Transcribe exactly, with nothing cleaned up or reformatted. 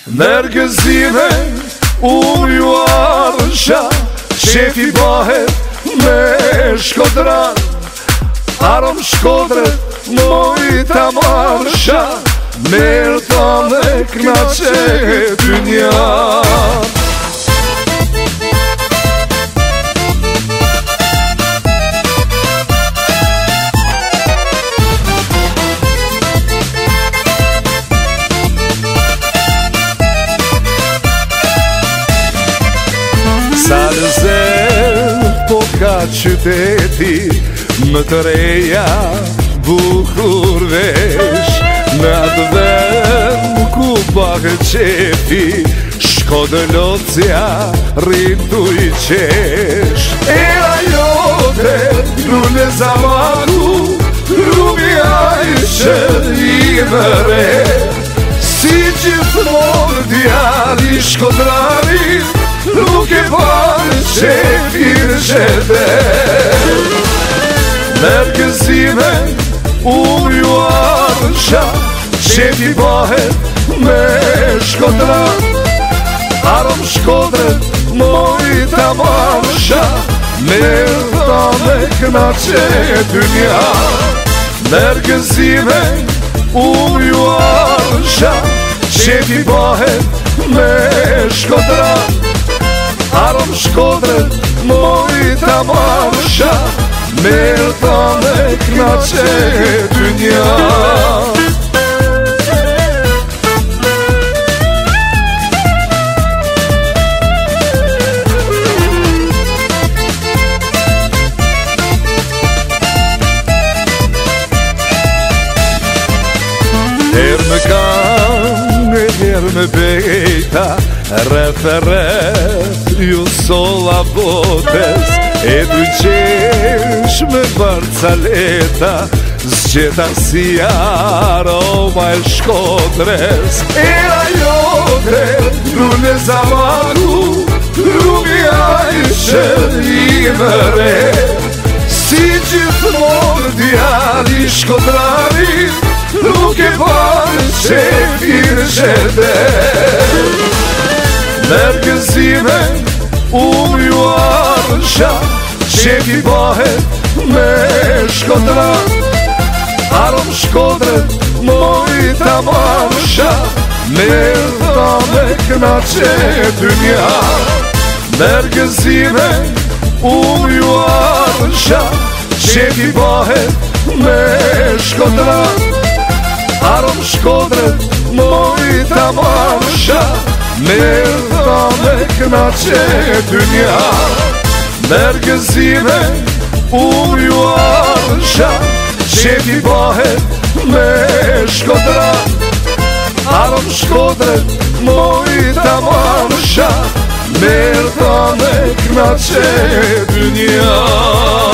Nergëzime unë ju arësha, shefi bahet me shkodran, arom shkodret mojta marsha, merë ta me knace dynja. Sa lëzër po ka qyteti, më të reja bukur vesh, në atë vend ku bakë qefi, Shkodër Locja rrim tu i qesh. Era jote lule zamaku, rrugja ishe i mëre, si gjithmonë djali shkodrarin, nuk e parë qefir qete. Nergëzime unë ju arësha, qefi bahet me shkodran, arom shkodret mojta marsha, merë ta me knace dynja. Nergëzime unë ju arësha, qefi bahet me shkodran, arom shkodret mojta marsha, merë ta me knace dynja. Herë me kam, e herë me bejta, rreth e rreth ju sola botes, e dy qesh me barcaleta, zgjeta si aroma e shkodres. Era jote lule zamaku, rrugja ishe i mëre, si gjithmonë djali shkodrarin, nuk e parë qefir qete. Nergëzime unë ju arësha, qefi bahet me shkodran, arom shkodret mojta marsha, merë ta me knace dynja. Nergëzime unë ju arësha, qefi bahet me shkodran, arom shkodret mojta marsha, merë ta me knace dynja. Nergëzime unë ju arësha, qefi bahet me shkodran, arom shkodret mojta marsha, merë ta me knace dynja.